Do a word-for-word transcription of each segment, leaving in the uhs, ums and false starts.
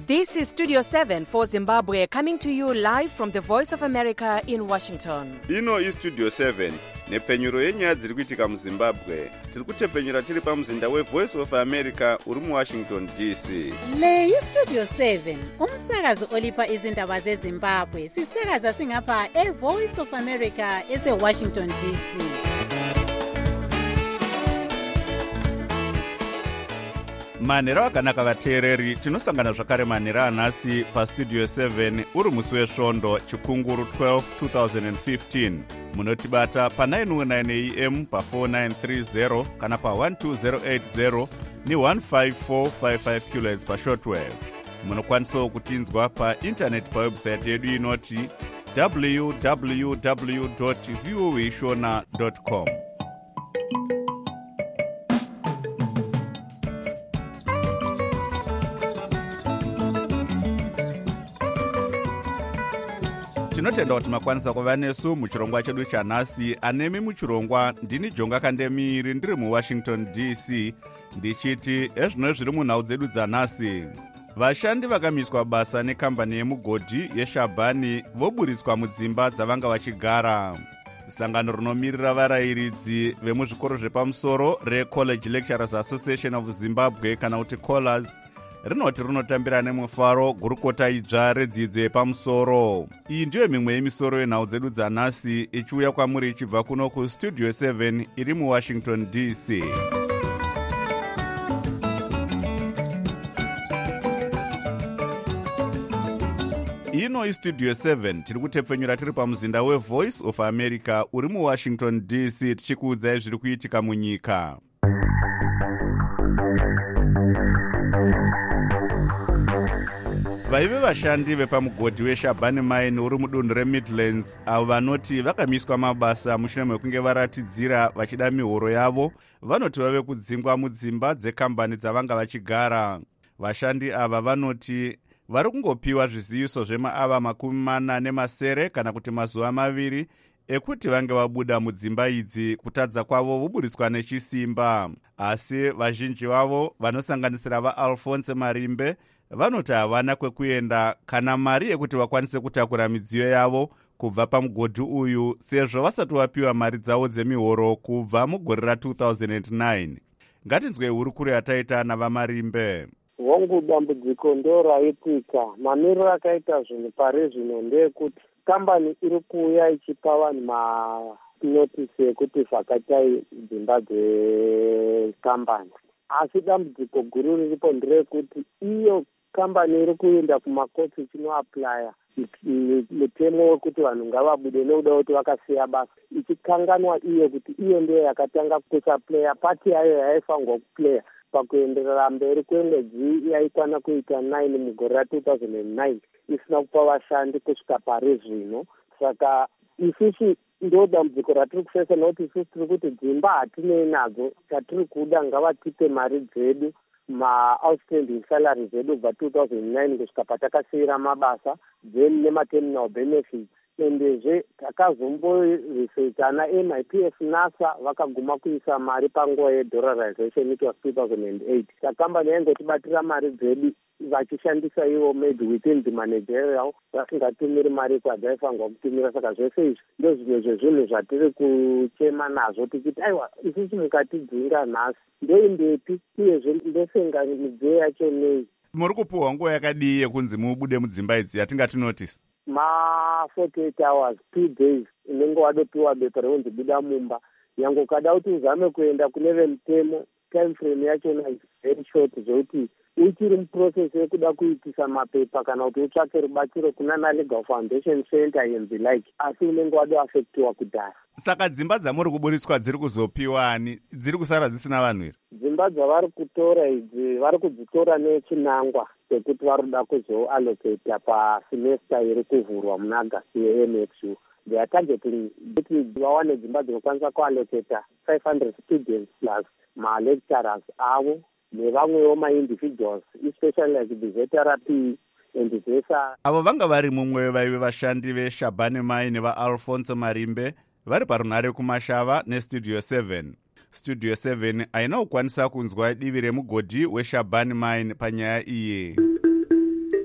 This is Studio seven for Zimbabwe, coming to you live from the Voice of America in Washington. Ino is Studio seven, nepfenyuro yenyaya dziri kuitika muZimbabwe. Tiri kutepfenyura tiri pamuzinda weVoice of America uri muWashington D C. Le iStudio seven, umsakazo olipa izindaba zeZimbabwe. Sisakaza singapha eVoice of America eseWashington D C. Manhero akanaka vateereri, tinosangana zvakare manhero anhasi paStudio seven uri musi wesvondo chikunguru twelve twenty fifteen. Munotibata pa nine oh nine a m pa four nine three zero kana pa one two zero eight zero ni one five four five five kilohertz pa shortwave. Munokwanisawo kutinzwa pa internet pa website yedu inoti w w w dot voa shona dot com. Tinotenda kuti makwanisa kuva nesu muchirongwa chedu chanhasi. Anemi muchirongwa ndini Jonga Kandemiri ndiri muWashington D C ndichiti ezvino zviri munhau dzedu dzanhasi. Vashandi vakamiswa basa nekambani yemugodhi yeShabani voburitswa mudzimba dzavanga vachigara. Sangano rinomirira varayiridzi vemuzvikoro zvepamusoro reCollege Lecturers Association of Zimbabwe kana kuti Collars rinoti rinotambira nemufaro gurukota idzva redzidzo yepamusoro. Iyi ndiyo mimwe yemisoro yenhau dzedu dzanhasi ichiuya kwamuri ichibva kuno kuStudio seven iri muWashington D C. Ino iStudio seven tiri kutepfenyura tiri pamuzinda weVoice of America uri muWashington D C tichikuudzai zviri kuitika munyika. Vaive vashandi vepamugodhi weShabani Mine uri mudunhu reMidlands avo vanoti vakamiswa mabasa mushure mekunge varatidzira vachida mihoro yavo vanoti vave kudzingwa mudzimba dzekambani dzavanga vachigara. Vashandi ava vanoti vari kungopiwa zviziviso zvemaava makumi mana nemasere kana kuti mazuva maviri ekuti vange vabuda mudzimba idzi kutadza kwavo voburitswa nechisimba. Asi vazhinji vavo vanosanganisira vaAlphonse Marimbe vanoti havana kwekuenda kana mari yekuti vakwanise kutakura midziyo yavo kubva pamugodhi uyu sezvo vasati vapiwa mari dzavo dzemihoro kubva mugore ra two thousand nine. Ngatinzwe hurukuro yataita navaMarimbe. Hongu dambudziko ndo raitika. Mamiriro akaita zvinhu pari zvino ndeyekuti kambani iri kuuya ichipa vanhu manotisi ekuti vhakatai dzimba dzekambani. Asi dambudziko guru riripo nderekuti iyo kambani iri kuenda kumakoti ichinoaplaya mutemo wekuti vanhu ngavabude nekuda kuti vakasiya basa ichikanganwa iyo kuti iyo ndiyo yakatanga kusaplaya pati yayo yaifanirwa kuplaya pakuenderera mberi kwemwedzi yaikwana kuita nine mugore ra two thousand nine isina kupa vashandi kusvika pari zvino. Saka isusu ndo dambudziko ratiri kufesa nokuti isusu tiri kuti dzimba hatinei nadzo, chatiri kuda ngavatipe mari dzedu ma-outstanding salary zedu kubva two thousand nine kusvika patakasiyira mabasa then nematerminal benefits. Endezve takazomboresearchana M I P F NASA vakaguma kuisa mari panguva yedollarization, it was two thousand eight. Takambani yaingotibatira mari dzedu vachishandisa ivo maybe within the managerial vasingatumiri mari kwadzaifanirwa kutumira. Saka zvese izvi ndo zvimwe zvezvinhu zvatiri kuchema nazvo tichiti aiwa isusu mukatidzinga nhasi ndoindepi uyezve ndosenga midziyo yacho nei. Muri kupuhwa nguva yakadii yekunzi mubude mudzimba idzi yatingati notice? ma forty-eight hours, two days unenge wadopiwa bepa rekunzi buda mumba. Yango ukada kuti uzame kuenda kune vemutemo time frame yachona is very short zvokuti uchiri muprocess yekuda kuitisa mapepa kana kuti utsvake rubatsiro kuna naLegal Foundation Center and the like, asi unenge wadoafektiwa kudhara. Saka dzimba dzamuri kuburitswa dziri kuzopiwani dziri kusara dzisina vanhu here? Dzimba dzavari kutora idzi vari kudzitora nechinangwa sekuti vari kuda kuzoallocata pasemester iri kuvhurwa muna Agasti ye-M F U. They are targeting kuti vawane dzimba dzinokwanisa kuallocata five hundred students plus ma-lecturers avo nevamwewo ma-individuals, especially like the veterapi and the vesa. Avo vanga vari mumwe vaive vashandi veShabani Mine vaAlphonse Marimbe vari parunhare kumashava neStudio seven. Studio seven aina kukwanisa kunzwa divi remugodhi weShabani Mine panyaya iyi.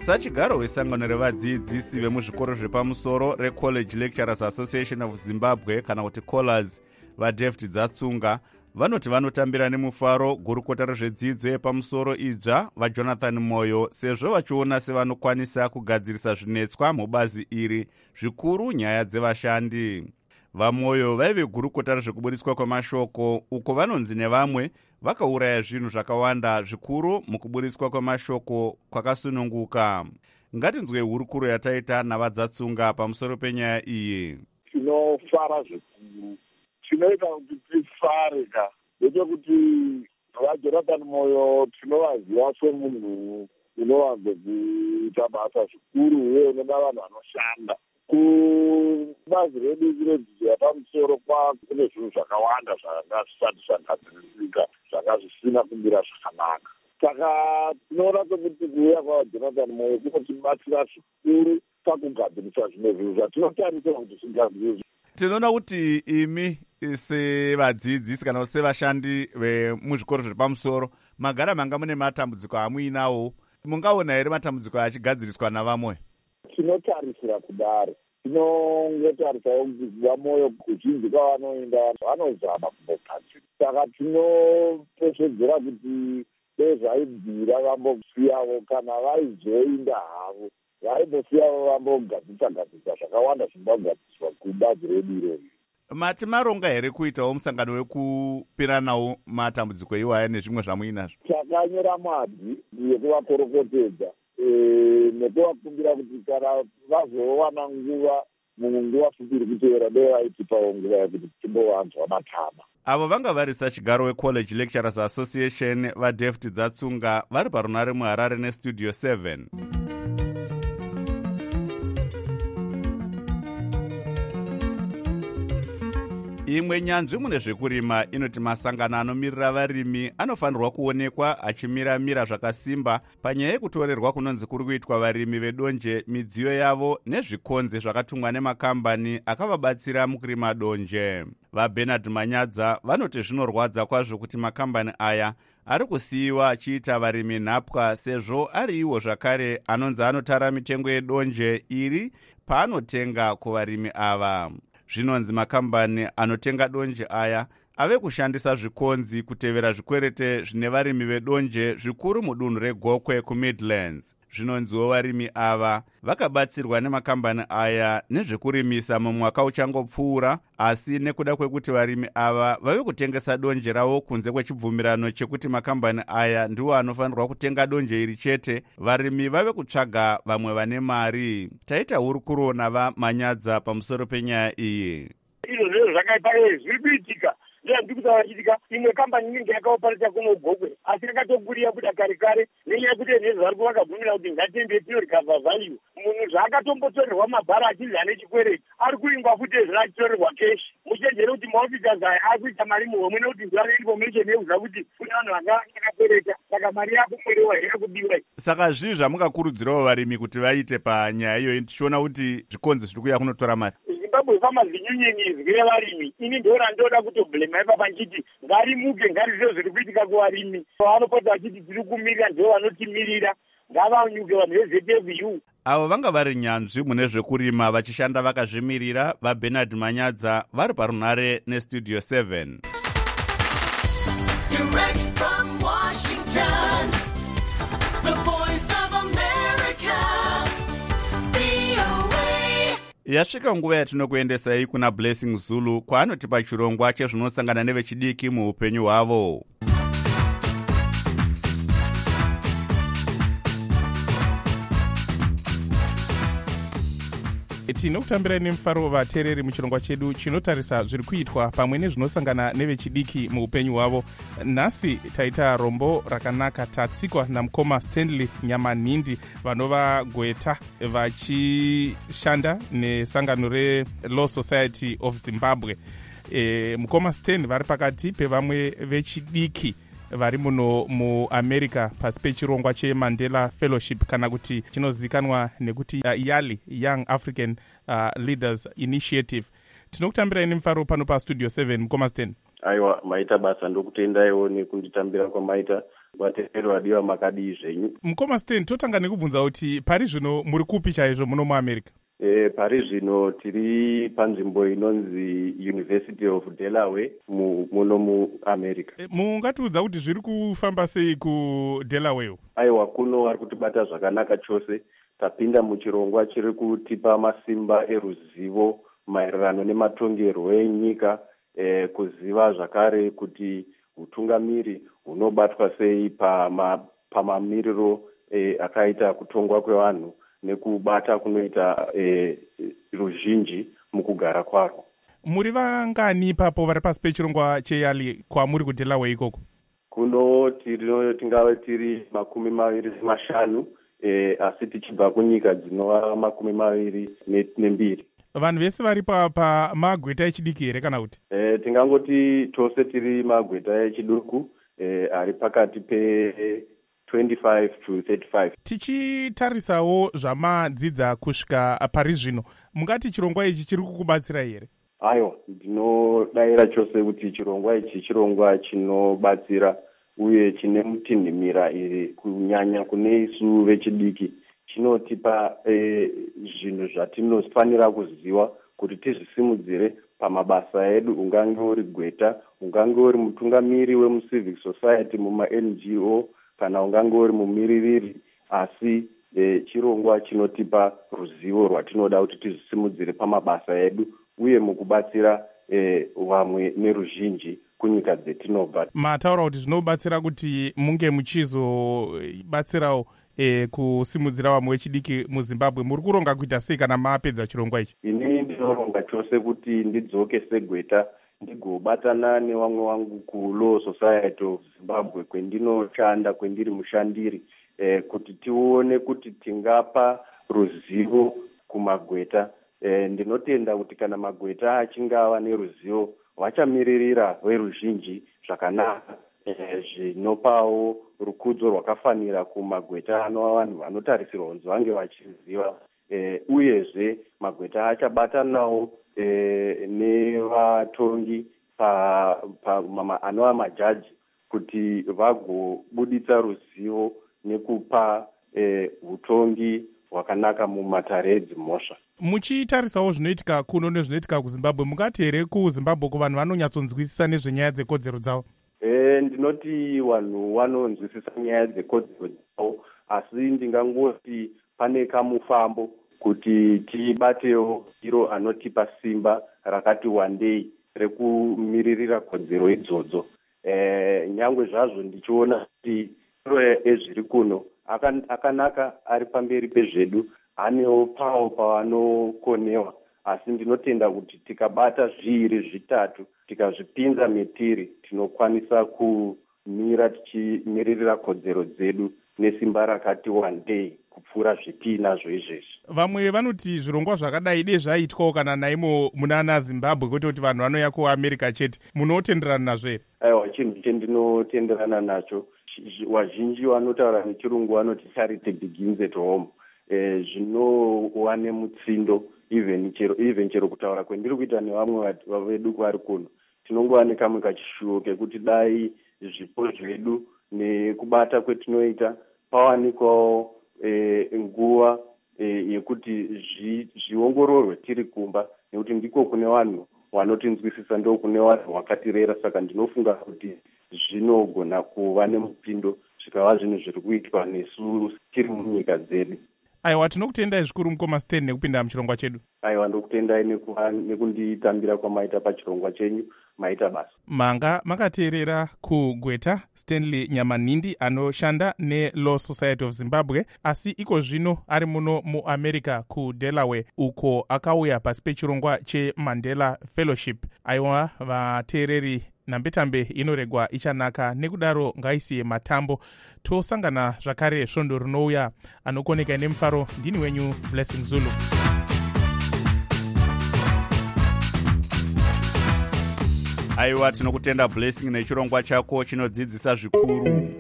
sachigaro wesangano revadzidzisi vemuzvikoro zvepamusoro recollege lecturers association of zimbabwe kana kuti collars vaDavid Dzatsunga vanoti vanotambira nemufaro gurukota rezvedzidzo yepamusoro idzva vaJonathan Moyo sezvo vachiona sevanokwanisa kugadzirisa zvinetswa mubazi iri zvikuru nyaya dzevashandi. VaMoyo vaive gurukota rezvekubudiswa kwemashoko uko vanonzi nevamwe vakauraya zvinhu zvakawanda zvikuru mukubudiswa kwemashoko kwakasununguka. Ngatinzwe hurukuro yataita navaDzatsunga pamusoro penyaya iyi. Tinofara zvikuru, tinoita kuti tifare ka ndechekuti vaJonathan Moyo tinovaziva semunhu unowanze kuita basa zvikuru uye unoda vanhu vanoshanda. Kubazi redu redzidzo yapamusoro kune zvinhu zvakawanda zvanga zvisati zvagadzirisika zvanga zvisina kumira zvakanaka. Saka tinoona sekuti kuuya kwaJonathan Moyo kunotibatsira zvikuru pakugadzirisa zvimwe zvinhu zvatinotarisira kuti zvigadziriswe. Tinoona kuti imi sevadzidzisi kana kuti sevashandi vemuzvikoro zvepamusoro magara manga mune matambudziko amuinawo. Mungaona here matambudziko achigadziriswa navaMoyo? Tinotarisira kudaro. Tinongotarisawo kuti vaMoyo kuzhinji kwavanoenda vanozama kumbogadzira. Saka tinopeshedzera kuti dezvaibvira vambosiyawo kana vaizoinda havo vaimbosiyawo vambogadzisa gadzisa zvakawanda zvinogadziriswa kubazi redu iroro. Mati maronga here kuitawo musangano wekupiranawo matambudziko iwaya nezvimwe zvamuinazvo? Takanyora madhi yekuvakorokotedza nekuvakumbira kuti kana vazowana nguva munguva fupi iri kutevera dai vaitipawo nguva yekuti timbovanzwa matama. Avo vanga vari sachigaro wecollege lecturers association vaDavid Dzatsunga vari parunare muHarare nestudio seven. Imwe nyanzvi mune zvekurima inoti masangano anomirira varimi anofanirwa kuonekwa achimira-mira zvakasimba panyaya yekutorerwa kunonzi kuri kuitwa varimi vedonje midziyo yavo nezvikonze zvakatumwa nemakambani akavabatsira mukurima donje. VaBernard Manyadza vanoti zvinorwadza kwazvo kuti makambani aya ari kusiyiwa achiita varimi nhapwa sezvo ari iwo zvakare anonzi anotara mitengo yedonje iri paanotenga kuvarimi ava. Zvinonzi makambani anotenga donje aya ave kushandisa zvikonzi kutevera zvikwerete zvine varimi vedonje zvikuru mudunhu reGokwe kuMidlands. Zvinonziwo varimi ava vakabatsirwa nemakambani aya nezvekurimisa mumwaka uchangopfuura, asi nekuda kwekuti varimi ava vave kutengesa donje ravo kunze kwechibvumirano chekuti makambani aya ndiwo anofanirwa kutenga donje iri chete, varimi vave kutsvaga vamwe vane mari. Taita hurukuro navaManyadza pamusoro penyaya iyi. Izvo zvinhu zvakaita zviri kuitika ndikuti vachitika imwe kambani inenge yakaoparita kuno Gokwe asi yakatokurira kuda kare kare nenyaya yekuti nezvo vari kuvakabvumira kuti ngatiende tinorikavha value. Munhu zvaakatombotorerwa mabhara achinzi ane chikwereti ari kuingwa futi ezvino achitorerwa keshi. Muchenjere kuti maofisasi aya ari kuita mari muhomwe nekuti zuva reinformation yeuza kuti kune vanhu vanga vakakwereta saka mari yakumwerewa yakudiwa. Saka zvii zvamukakurudzirawo varimi kuti vaite panyaya iyoyi tichiona kuti zvikonzi zviri kuuya kunotora mari? Zimbabwe Farmers Union izwi varimi ini ndo randoda kutoblema ipa panchiti ngarimuke ngarizive zviri kuitika kuvarimi. Vanopota vachiti tiri kumirira ndo vanotimirira ngavanyuke vanhu veZ F U. Avo vanga vari nyanzvi mune zvekurima vachishanda vakazvimirira vaBernard Manyadza vari parunare nestudio seven. Direct from Washington, the voice of America, V O A. Yasvika nguva yatinokuendesai kuna Blessing Zulu kwaanotipa chirongwa chezvinosangana nevechidiki muupenyu hwavo. Tinokutambirai nemufaro vateereri muchirongwa chedu chinotarisa zviri kuitwa pamwe nezvinosangana nevechidiki muupenyu hwavo. Nhasi taita rombo rakanaka, tatsikwa namukoma Stanley Nyamanhindi vanova Gweta vachishanda nesangano reLaw Society of Zimbabwe. E, mukoma Stan vari pakati pevamwe vechidiki vari muno muAmerica pasi pechirongwa cheMandela Fellowship kana kuti chinozikanwa nekuti uh, YALI, Young African uh, Leaders Initiative. Tinokutambirai nemufaro pano pastudio seven, mukoma Stan. aiwa maita basa ndokutendaiwo nekunditambira kwamaita vateereri vadiwa makadii zvenyu. mukoma Stan, totanga nekubvunza kuti pari zvino muri kupi chaizvo muno muamerica? E, pari zvino tiri panzvimbo inonzi University of Delaware mu, muno muamerica. E, mungatiudza kuti zviri kufamba sei kuDelaware? aiwa kuno vari kutibata zvakanaka chose. Tapinda muchirongwa chiri kutipa masimba eruzivo maererano nematongerwo enyika, e, kuziva zvakare kuti utungamiri hunobatwa sei pama, pamamiriro e, akaita kutongwa kwevanhu nekubata kunoita e, ruzhinji mukugara kwaro. Muri vangani ipapo vari pasi pechirongwa cheyali kwamuri kuDelaware ikoko? Kuno tiri tingave tiri makumi maviri mashanu, e, asi tichibva kunyika dzinova makumi maviri nembiri. Vanhu vese vari pa magweta echidiki here kana kuti? E, tingangoti tose tiri magweta echiduku, e, ari pakati pe twenty-five to thirty-five. Tichitarisawo zvamadzidza kusvika pari zvino, mungati chirongwa ichi chiri kukubatsira here? Aiwa, ndinodayira chose kuti chirongwa ichi chirongwa chinobatsira uye chine mutinhimira iri kunyanya kune isu vechidiki. Chinotipa e, zvinhu zvatinofanira kuziva kuti tizvisimudzire pamabasa edu, ungange uri gweta, ungange uri mutungamiri wemucivic society muma-N G O, kana ungange uri mumiririri, asi e, chirongwa chinotipa ruzivo rwatinoda kuti tizvisimudzire pamabasa edu uye mukubatsira e, vamwe neruzhinji kunyika dzetinobva. Mataura kuti zvinobatsira kuti munge muchizobatsirawo e, kusimudzira vamwe vechidiki muZimbabwe. Muri kuronga kuita sei kana maapedza chirongwa ichi? Ini ndinoronga chose kuti ndidzoke segweta ndigobatana nevamwe vangu kuLaw Society of Zimbabwe kwendinoshanda, kwendiri mushandiri, e, kuti tione kuti tingapa ruzivo kumagweta. E, ndinotenda kuti kana magweta achingava neruzivo vachamiririra veruzhinji zvakanaka, e, zvinopawo rukudzo rwakafanira kumagweta anova vanhu vanotarisirwa kunzi vange vachiziva, e, uyezve magweta achabatanawo e, nevatongi pa, pa mama, anova majaji kuti vagobuditsa ruzivo nekupa e, utongi hwakanaka mumatare edzimhosva. Muchitarisawo zvinoitika kuno nezvinoitika kuZimbabwe, mungati here kuZimbabwe kuvanhu vanonyatsonzwisisa nezvenyaya dzekodzero dzavo? E, ndinoti vanhu vanonzwisisa nyaya dzekodzero dzavo, asi ndingangoti pane kamufambo kuti tibatewo iro anotipa simba rakati wandei rekumiririra kodzero idzodzo. E, nyangwe zvazvo ndichiona kuti ezviri kuno akanaka ari pamberi pezvedu, anewo pawo pavanokonewa, asi ndinotenda kuti tikabata zviiri zvitatu tikazvipinza metiri tinokwanisa kumira tichimiririra kodzero dzedu nesimba rakati wandei kupfuura zvitinazvo izvezvi. Vamwe vanoti zvirongwa zvakadai dei zvaitwawo kana naimo munana Zimbabwe, kwete kuti vanhu vanouya kuAmerica chete. Munotenderana nazvo here? Aiwa, chinhu chendinotenderana nacho, vazhinji vanotaura nechirungu vanoti charity begins at home. E, zvinova nemutsindo even chero even chero kutaura kwendiri kuita nevamwe vedu vari kuno, tinongova nekamwe kachishuwo kekuti dai zvipo zvedu nekubata kwetinoita pawanikwawo e, nguva e, yekuti zviongororwe tiri kumba, nekuti ndiko kune vanhu vanotinzwisisa, ndo kune vanhu vakatirera. Saka ndinofunga kuti zvinogona kuva nemupindo zvikava zvinhu zviri kuitwa nesu tiri munyika dzedu. Aiwa, tinokutendai zvikuru mukoma Stan nekupinda muchirongwa chedu. Aiwa, ndokutendai nekunditambira kwamaita pachirongwa chenyu, maita basa. Manga makateerera kugweta Stanley Nyamanindi anoshanda neLaw Society of Zimbabwe, asi iko zvino ari muno muAmerica kuDelaware, uko akauya pasi pechirongwa cheMandela Fellowship. Aiwa vateereri, nambetambe inoregwa ichanaka, nekudaro ngaisiye matambo. Tosangana zvakare svondo rinouya. Anokoneka nemufaro, ndini wenyu Blessing Zulu. Aiwa, tinokutenda Blessing nechirongwa chako chinodzidzisa zvikuru.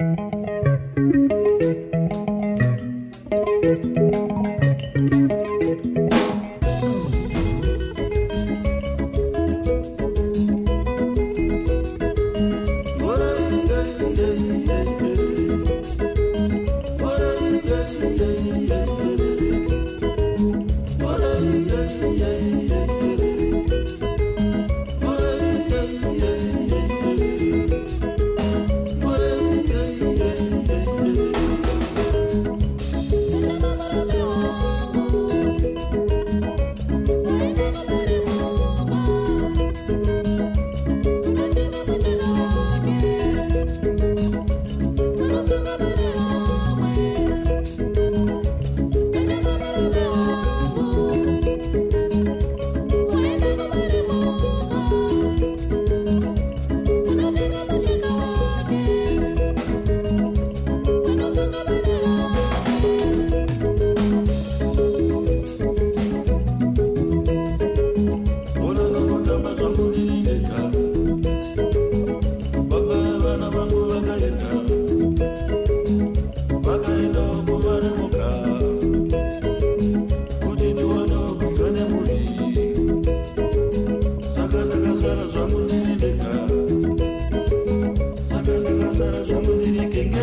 ndakasara zvangu ndiri kenge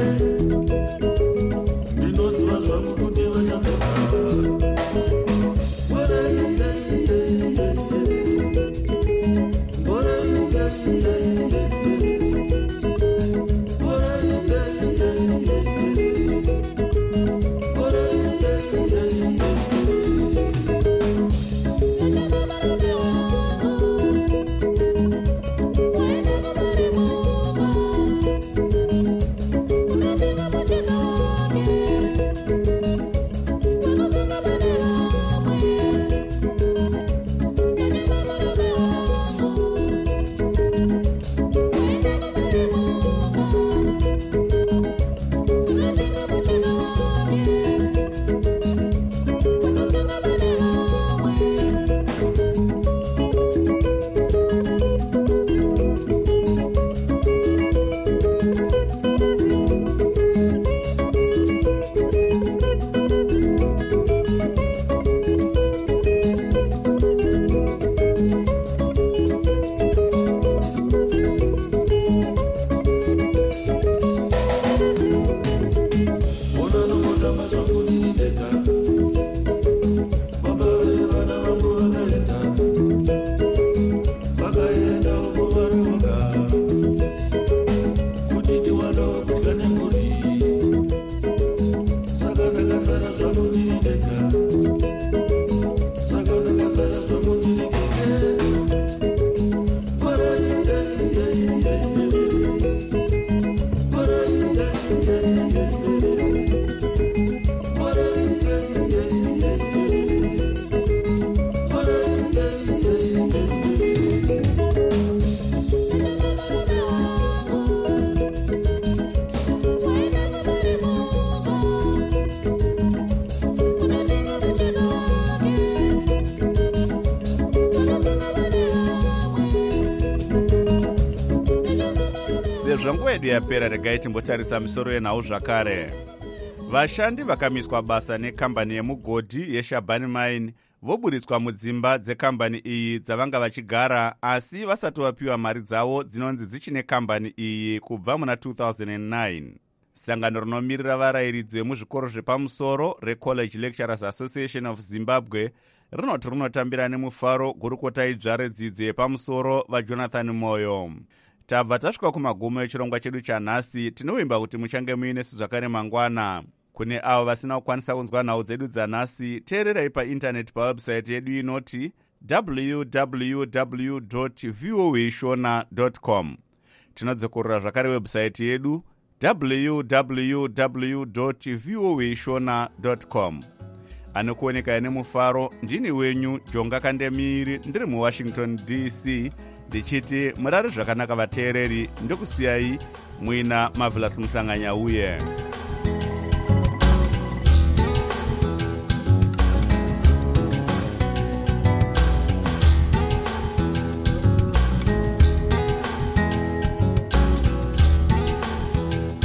ndinoziva zvangu kuti vachanzoka zvangu yedu yapera, regai timbotarisa misoro yenhau zvakare. Vashandi vakamiswa basa nekambani yemugodhi yeShabani Mine voburitswa mudzimba dzekambani iyi dzavanga vachigara, asi vasati vapiwa mari dzavo dzinonzi dzichine kambani iyi kubva muna two thousand nine. Sangano rinomirira varayiridzi vemuzvikoro zvepamusoro reCollege Lecturers Association of Zimbabwe rinoti rinotambira nemufaro gurukota idzva redzidzo yepamusoro vaJonathan Moyo. Tabva tasvika kumagumo echirongwa chedu chanhasi. Tinovimba kuti muchange muinesu zvakare mangwana. Kune avo vasina kukwanisa kunzwa nhau dzedu dzanhasi, teererai paintaneti pawebsite yedu inoti w w w dot voa shona dot com. Tinodzokorera zvakare website yedu w w w dot voa shona dot com. Anokuoneka ine mufaro, ndini wenyu Jonga Kandemiri, ndiri muWashington D C, ndichiti murare zvakanaka vateereri, ndokusiyai muina Marvelous Muhlanganya uye.